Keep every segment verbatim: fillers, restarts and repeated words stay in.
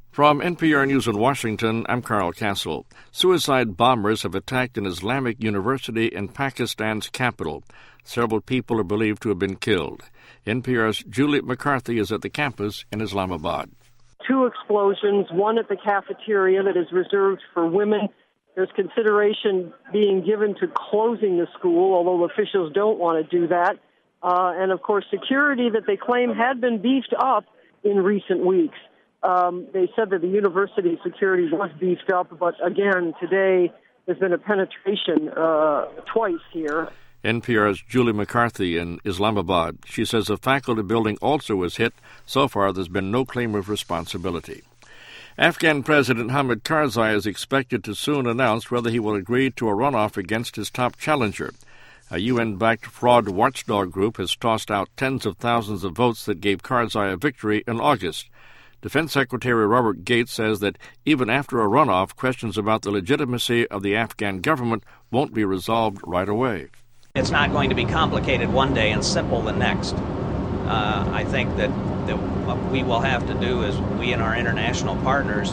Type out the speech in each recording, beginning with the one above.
From N P R News in Washington, I'm Carl Castle. Suicide bombers have attacked an Islamic university in Pakistan's capital. Several people are believed to have been killed. N P R's Julie McCarthy is at the campus in Islamabad. Two explosions, one at the cafeteria that is reserved for women. There's consideration being given to closing the school, although officials don't want to do that. Uh, and, of course, security that they claim had been beefed up in recent weeks. Um, they said that the university security was beefed up, but again, today there's been a penetration uh, twice here. N P R's Julie McCarthy in Islamabad. She says the faculty building also was hit. So far, there's been no claim of responsibility. Afghan President Hamid Karzai is expected to soon announce whether he will agree to a runoff against his top challenger. A U N-backed fraud watchdog group has tossed out tens of thousands of votes that gave Karzai a victory in August. Defense Secretary Robert Gates says that even after a runoff, questions about the legitimacy of the Afghan government won't be resolved right away. It's not going to be complicated one day and simple the next. Uh, I think that, that what we will have to do is we and our international partners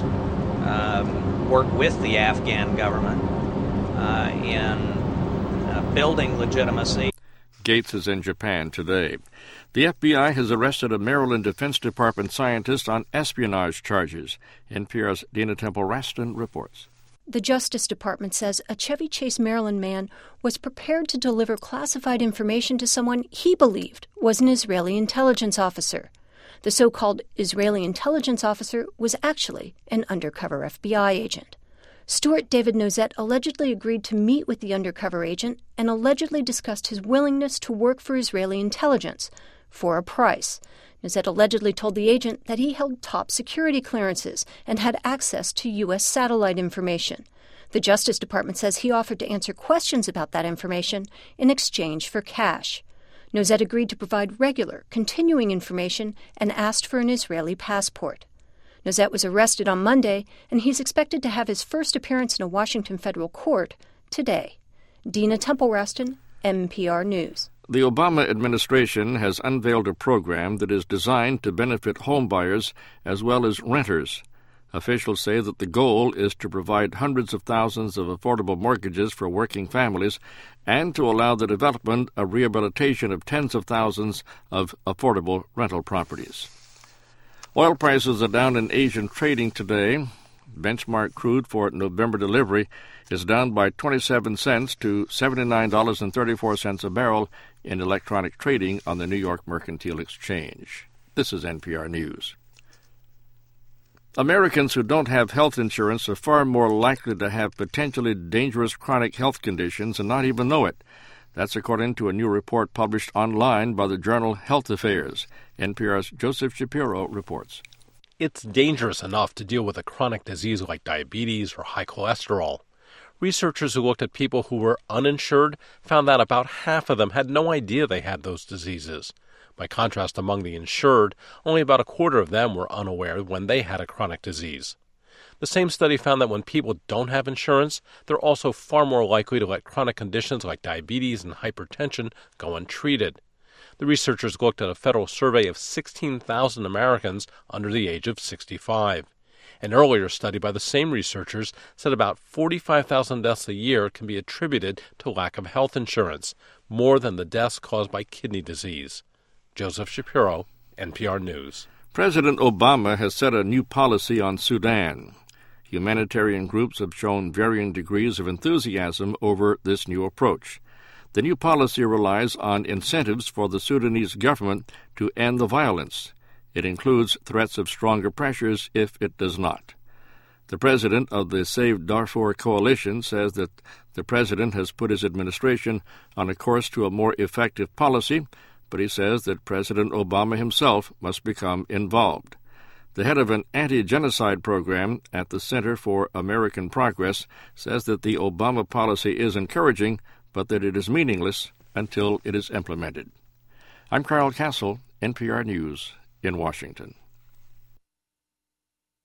um, work with the Afghan government uh, in uh, building legitimacy. Gates is in Japan today. The F B I has arrested a Maryland Defense Department scientist on espionage charges. N P R's Dina Temple-Raston reports. The Justice Department says a Chevy Chase, Maryland man was prepared to deliver classified information to someone he believed was an Israeli intelligence officer. The so-called Israeli intelligence officer was actually an undercover F B I agent. Stuart David Nozet allegedly agreed to meet with the undercover agent and allegedly discussed his willingness to work for Israeli intelligence for a price. Nozet allegedly told the agent that he held top security clearances and had access to U S satellite information. The Justice Department says he offered to answer questions about that information in exchange for cash. Nozet agreed to provide regular, continuing information and asked for an Israeli passport. Nozet was arrested on Monday, and he's expected to have his first appearance in a Washington federal court today. Dina Temple-Raston, N P R News. The Obama administration has unveiled a program that is designed to benefit homebuyers as well as renters. Officials say that the goal is to provide hundreds of thousands of affordable mortgages for working families and to allow the development of rehabilitation of tens of thousands of affordable rental properties. Oil prices are down in Asian trading today. Benchmark crude for November delivery is down by twenty-seven cents to seventy-nine dollars and thirty-four cents a barrel in electronic trading on the New York Mercantile Exchange. This is N P R News. Americans who don't have health insurance are far more likely to have potentially dangerous chronic health conditions and not even know it. That's according to a new report published online by the journal Health Affairs. N P R's Joseph Shapiro reports. It's dangerous enough to deal with a chronic disease like diabetes or high cholesterol. Researchers who looked at people who were uninsured found that about half of them had no idea they had those diseases. By contrast, among the insured, only about a quarter of them were unaware when they had a chronic disease. The same study found that when people don't have insurance, they're also far more likely to let chronic conditions like diabetes and hypertension go untreated. The researchers looked at a federal survey of sixteen thousand Americans under the age of sixty-five. An earlier study by the same researchers said about forty-five thousand deaths a year can be attributed to lack of health insurance, more than the deaths caused by kidney disease. Joseph Shapiro, N P R News. President Obama has set a new policy on Sudan. Humanitarian groups have shown varying degrees of enthusiasm over this new approach. The new policy relies on incentives for the Sudanese government to end the violence. It includes threats of stronger pressures if it does not. The president of the Save Darfur Coalition says that the president has put his administration on a course to a more effective policy, but he says that President Obama himself must become involved. The head of an anti-genocide program at the Center for American Progress says that the Obama policy is encouraging, but that it is meaningless until it is implemented. I'm Carl Castle, N P R News in Washington.